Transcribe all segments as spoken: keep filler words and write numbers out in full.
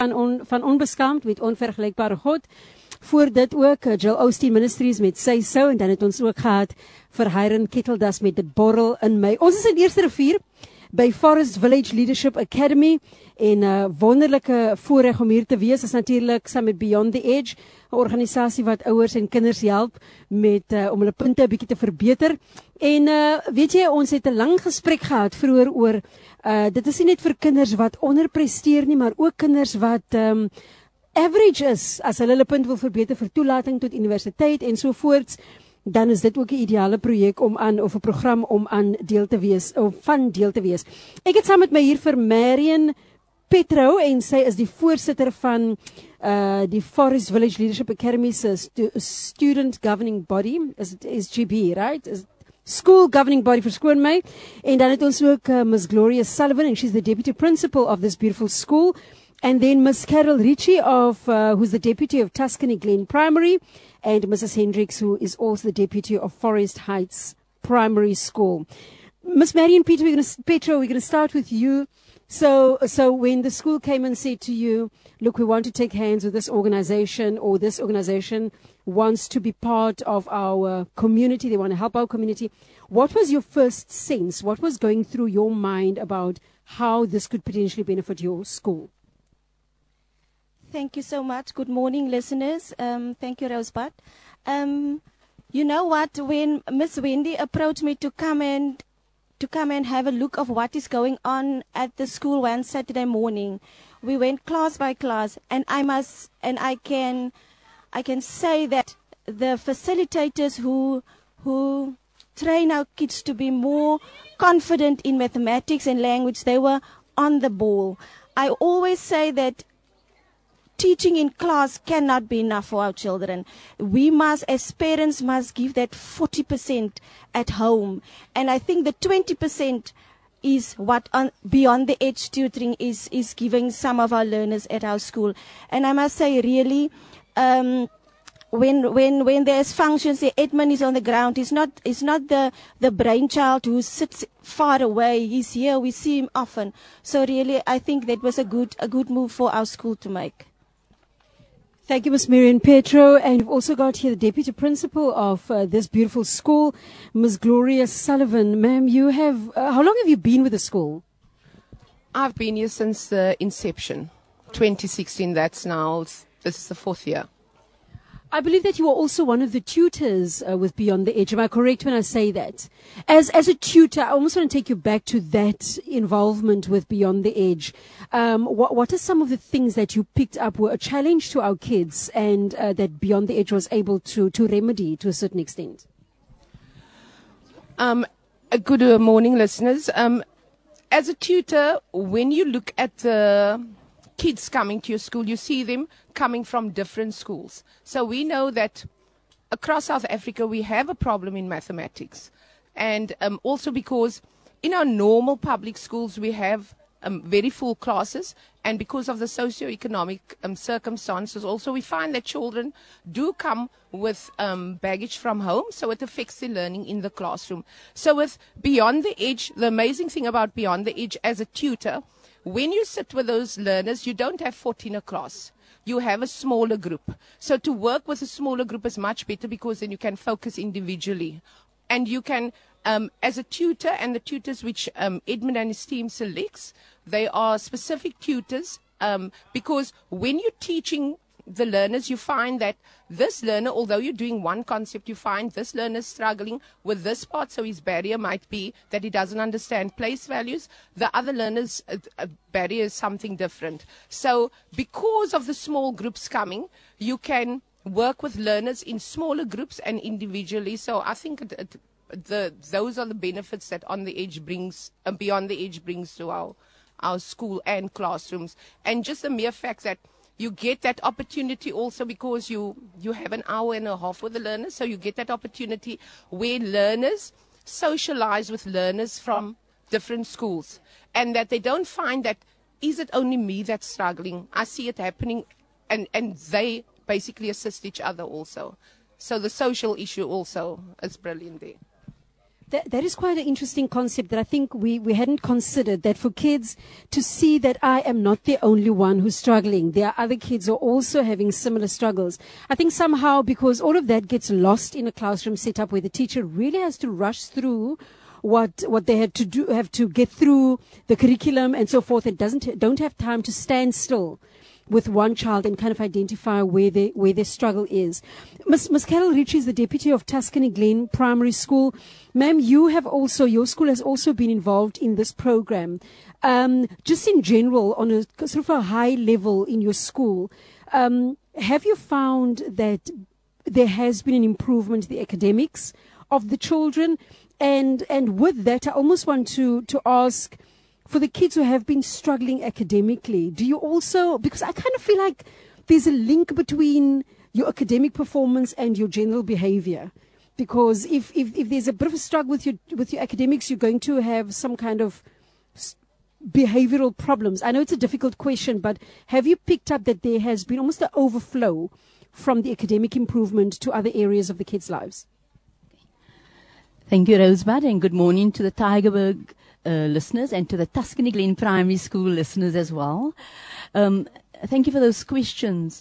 van, on, van onbeskaamd met onvergelijkbare God. Voor dit ook uh, Jill Osteen Ministries met Say So, en dan het ons ook gehad vir Hiram Kettledas met dit borrel in my. Ons is in Eerste Rivier by Forest Village Leadership Academy en 'n uh, wonderlike voorreg om hier te wees is natuurlik saam met Beyond the Edge, 'n organisasie wat ouers en kinders help met uh, om hulle punte 'n bietjie te verbeter. En uh, weet jy, ons het 'n lang gesprek gehad vroeër oor uh, dit is nie net vir kinders wat onderpresteer nie, maar ook kinders wat um, average is as hulle hulle punt wil verbeter vir toelating tot universiteit en so voorts. Dan is dit ook 'n ideale projek om aan of 'n program om aan deel te wees of van deel te wees. Ek het saam met my hier vir Marion Petro en sy is die voorsitter van uh die Forest Village Leadership Academy se stu student governing body, is it is G B, right? Is school governing body verskoon my. En dan het ons ook uh, Miss Gloria Sullivan and she's the deputy principal of this beautiful school. And then Miss Carol Ritchie of uh, who's the deputy of Tuscany Glen Primary. And Missus Hendricks, who is also the deputy of Forest Heights Primary School. Miss Marion Peter, we're gonna, Petro, we're going to start with you. So, so when the school came and said to you, look, we want to take hands with this organization, or this organization wants to be part of our community, they want to help our community, what was your first sense? What was going through your mind about how this could potentially benefit your school? Thank you so much. Good morning, listeners. Um, thank you, Rosebud. Um, you know what? When Miss Wendy approached me to come and to come and have a look of what is going on at the school one Saturday morning, we went class by class, and I must and I can I can say that the facilitators who who train our kids to be more confident in mathematics and language, they were on the ball. I always say that teaching in class cannot be enough for our children. We must, as parents, must give that forty percent at home. And I think the twenty percent is what on, Beyond the Edge tutoring is, is giving some of our learners at our school. And I must say, really, um, when when when there's functions, the Edmund is on the ground. He's not it's not the the brainchild who sits far away. He's here. We see him often. So really, I think that was a good a good move for our school to make. Thank you, Miss Marion Petro. And we've also got here the deputy principal of uh, this beautiful school, Miss Gloria Sullivan. Ma'am, you have, uh, how long have you been with the school? I've been here since the inception, twenty sixteen. That's now, this is the fourth year. I believe that you are also one of the tutors uh, with Beyond the Edge. Am I correct when I say that? As as a tutor, I almost want to take you back to that involvement with Beyond the Edge. Um, what, what are some of the things that you picked up were a challenge to our kids and uh, that Beyond the Edge was able to, to remedy to a certain extent? Um, a good uh, morning, listeners. Um, as a tutor, when you look at the kids coming to your school, you see them coming from different schools. So we know that across South Africa we have a problem in mathematics. And um, also because in our normal public schools we have um, very full classes, and because of the socio-economic um, circumstances also we find that children do come with um, baggage from home, so it affects their learning in the classroom. So with Beyond the Edge, the amazing thing about Beyond the Edge as a tutor, when you sit with those learners, you don't have forty in a class. You have a smaller group. So to work with a smaller group is much better because then you can focus individually. And you can, um, as a tutor, and the tutors which um, Edmund and his team selects, they are specific tutors um, because when you're teaching the learners, you find that this learner, although you're doing one concept, you find this learner struggling with this part, so his barrier might be that he doesn't understand place values. The other learner's uh, uh, barrier is something different. So because of the small groups coming, you can work with learners in smaller groups and individually. So I think it, it, the those are the benefits that On the Edge brings, uh, Beyond the Edge brings to our, our school and classrooms. And just the mere fact that you get that opportunity also because you, you have an hour and a half with the learners. So you get that opportunity where learners socialize with learners from different schools. And that they don't find that, is it only me that's struggling? I see it happening. And, and they basically assist each other also. So the social issue also is brilliant there. That, that is quite an interesting concept that I think we, we hadn't considered, that for kids to see that I am not the only one who's struggling. There are other kids who are also having similar struggles. I think somehow, because all of that gets lost in a classroom setup where the teacher really has to rush through what what they have to do, have to get through the curriculum and so forth, and doesn't don't have time to stand still with one child and kind of identify where they, where their struggle is. Miss Miss Carol Ritchie is the deputy of Tuscany Glen Primary School. Ma'am, you have also, your school has also been involved in this program. Um, just in general, on a sort of a high level in your school, um, have you found that there has been an improvement in the academics of the children? And and with that, I almost want to, to ask, for the kids who have been struggling academically, do you also, because I kind of feel like there's a link between your academic performance and your general behavior. Because if, if, if there's a bit of a struggle with your, with your academics, you're going to have some kind of behavioral problems. I know it's a difficult question, but have you picked up that there has been almost an overflow from the academic improvement to other areas of the kids' lives? Thank you, Rosebud, and good morning to the Tygerberg uh, listeners and to the Tuscany Glen Primary School listeners as well. Um, thank you for those questions.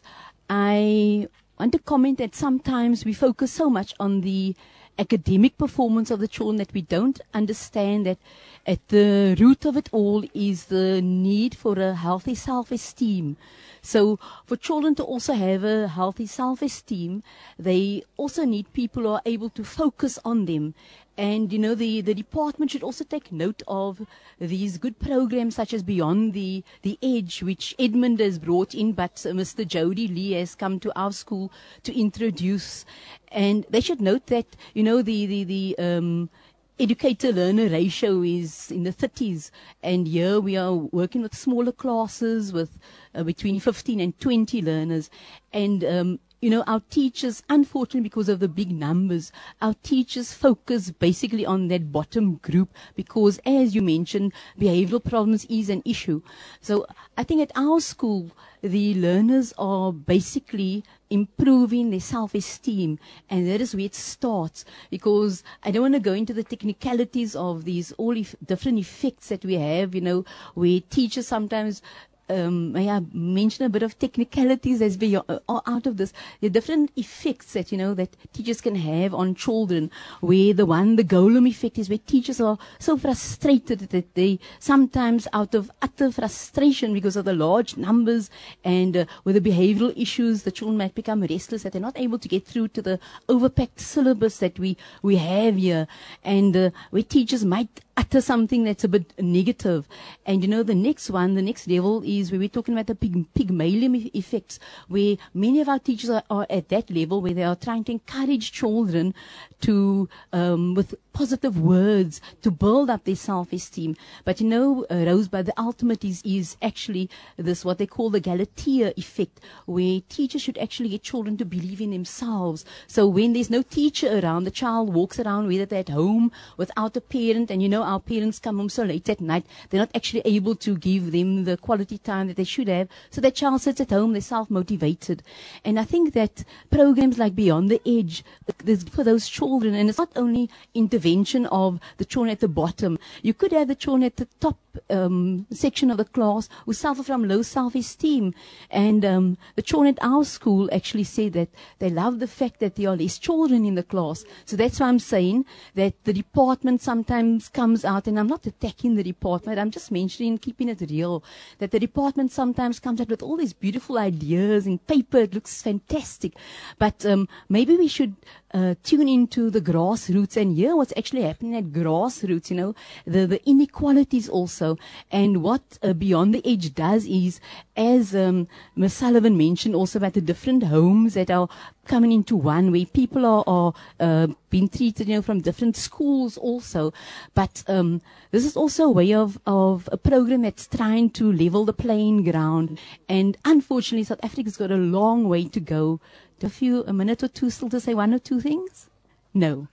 I want to comment that sometimes we focus so much on the academic performance of the children that we don't understand that at the root of it all is the need for a healthy self-esteem. So for children to also have a healthy self-esteem, they also need people who are able to focus on them. And, you know, the, the department should also take note of these good programs such as Beyond the, the Edge, which Edmund has brought in, but uh, Mister Jody Lee has come to our school to introduce. And they should note that, you know, the, the, the, um, educator-learner ratio is in the thirties, and here we are working with smaller classes with uh, between fifteen and twenty learners. And, um, you know, our teachers, unfortunately, because of the big numbers, our teachers focus basically on that bottom group because, as you mentioned, behavioral problems is an issue. So I think at our school, the learners are basically improving their self-esteem, and that is where it starts, because I don't want to go into the technicalities of these all ef- different effects that we have, you know, where teachers sometimes Um, may I mention a bit of technicalities as be uh, out of this? The different effects that, you know, that teachers can have on children, where the one, the Golem effect, is where teachers are so frustrated that they sometimes, out of utter frustration because of the large numbers and uh, with the behavioral issues, the children might become restless, that they're not able to get through to the overpacked syllabus that we, we have here, and uh, where teachers might utter something that's a bit negative. And, you know, the next one, the next level is where we're talking about the pig, Pygmalion e- effects, where many of our teachers are, are at that level where they are trying to encourage children to, um, with positive words, to build up their self-esteem. But, you know, uh, Rosebud, the ultimate is, is actually this, what they call the Galatea effect, where teachers should actually get children to believe in themselves. So when there's no teacher around, the child walks around, whether they're at home without a parent, and, you know, our parents come home so late at night, they're not actually able to give them the quality time that they should have. So that child sits at home, they're self-motivated. And I think that programs like Beyond the Edge, for those children, and it's not only intervention of the children at the bottom. You could have the children at the top um, section of the class who suffer from low self-esteem. And um, the children at our school actually say that they love the fact that there are less children in the class. So that's why I'm saying that the department sometimes comes out, and I'm not attacking the department, I'm just mentioning, keeping it real, that the department sometimes comes out with all these beautiful ideas in paper. It looks fantastic. But um, maybe we should uh, tune into the grassroots and hear what's actually happening at grassroots, you know, the, the inequalities also. And what uh, Beyond the Edge does is, as um, Miz Sullivan mentioned also about the different homes that are coming into one, where people are, are uh, being treated, you know, from different schools also. But um, this is also a way of, of a program that's trying to level the playing ground. And unfortunately, South Africa's got a long way to go. A few, a minute or two still to say one or two things? No.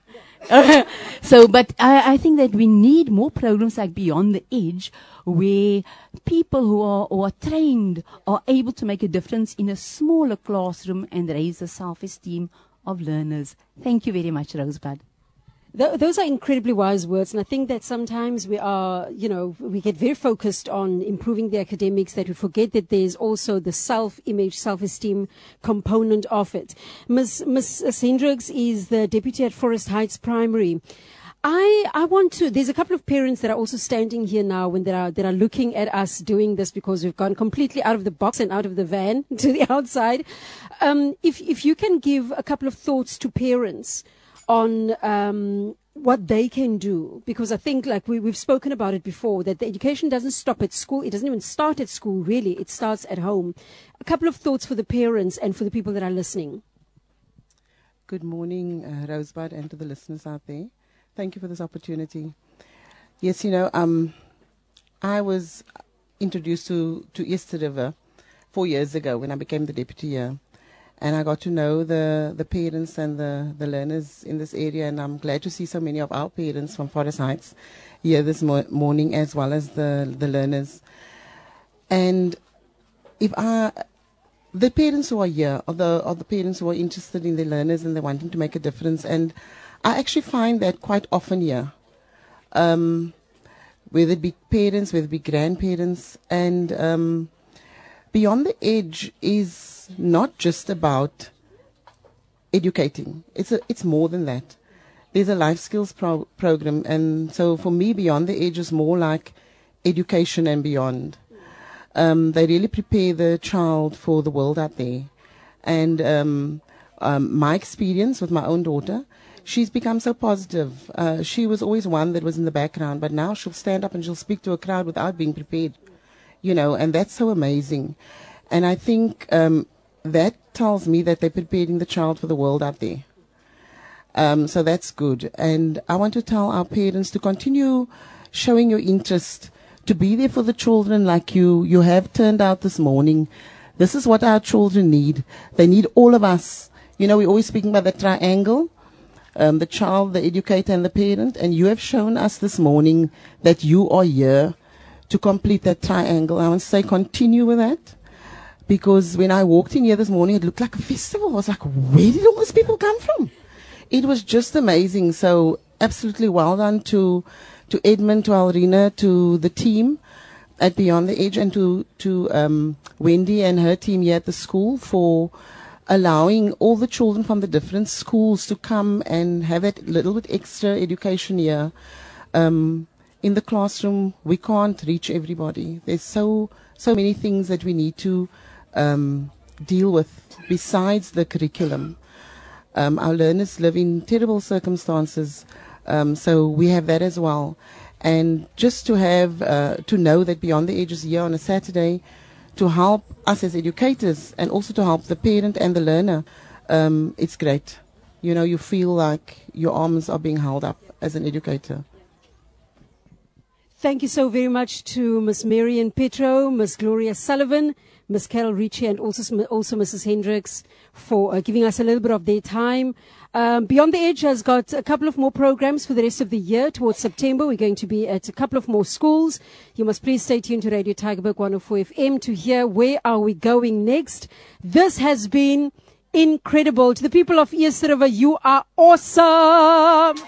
So, but I, I think that we need more programs like Beyond the Edge, where people who are, who are trained are able to make a difference in a smaller classroom and raise the self-esteem of learners. Thank you very much, Rosebud. Th- those are incredibly wise words, and I think that sometimes we are, you know, we get very focused on improving the academics that we forget that there's also the self-image, self-esteem component of it. Miss Miss Hendricks is the deputy at Forest Heights Primary. I, I want to, there's a couple of parents that are also standing here now when they are, that are looking at us doing this because we've gone completely out of the box and out of the van to the outside. Um, if, if you can give a couple of thoughts to parents on, um, what they can do, because I think like we, we've spoken about it before, that the education doesn't stop at school. It doesn't even start at school, really. It starts at home. A couple of thoughts for the parents and for the people that are listening. Good morning, uh, Rosebud, and to the listeners out there. Thank you for this opportunity. Yes, you know, um, I was introduced to, to Easter River four years ago when I became the deputy here. And I got to know the, the parents and the, the learners in this area. And I'm glad to see so many of our parents from Forest Heights here this mo- morning, as well as the, the learners. And if I, the parents who are here, or the, or the parents who are interested in the learners and they're wanting to make a difference, and I actually find that quite often here, um, whether it be parents, whether it be grandparents, and um, Beyond the Edge is not just about educating. It's a, it's more than that. There's a life skills pro- program, and so for me, Beyond the Edge is more like education and beyond. Um, they really prepare the child for the world out there. And um, um, my experience with my own daughter, she's become so positive. Uh, she was always one that was in the background, but now she'll stand up and she'll speak to a crowd without being prepared, you know, and that's so amazing. And I think um, that tells me that they're preparing the child for the world out there. Um, so that's good. And I want to tell our parents to continue showing your interest, to be there for the children like you, you have turned out this morning. This is what our children need. They need all of us. You know, we're always speaking about the triangle. Um, the child, the educator, and the parent, and you have shown us this morning that you are here to complete that triangle. I want to say continue with that, because when I walked in here this morning, it looked like a festival. I was like, where did all these people come from? It was just amazing. So absolutely well done to to Edmund, to Alrina, to the team at Beyond the Edge, and to, to um, Wendy and her team here at the school for allowing all the children from the different schools to come and have that little bit extra education here. Um, in the classroom, we can't reach everybody. There's so, so many things that we need to um, deal with besides the curriculum. Um, our learners live in terrible circumstances, um, so we have that as well. And just to have, uh, to know that Beyond the Edge is here on a Saturday, to help us as educators and also to help the parent and the learner, um, it's great. You know, you feel like your arms are being held up as an educator. Thank you so very much to Miss Marian Petro, Miss Gloria Sullivan, Miss Carol Ritchie, and also, also Missus Hendricks for uh, giving us a little bit of their time. Um, Beyond the Edge has got a couple of more programs for the rest of the year. Towards September, we're going to be at a couple of more schools. You must please stay tuned to Radio Tygerberg one oh four F M to hear where are we going next. This has been incredible. To the people of Easter River, you are awesome.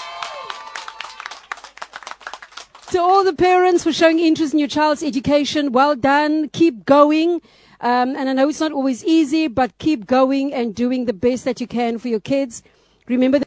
To all the parents for showing interest in your child's education, well done. Keep going. Um, and I know it's not always easy, but keep going and doing the best that you can for your kids. Remember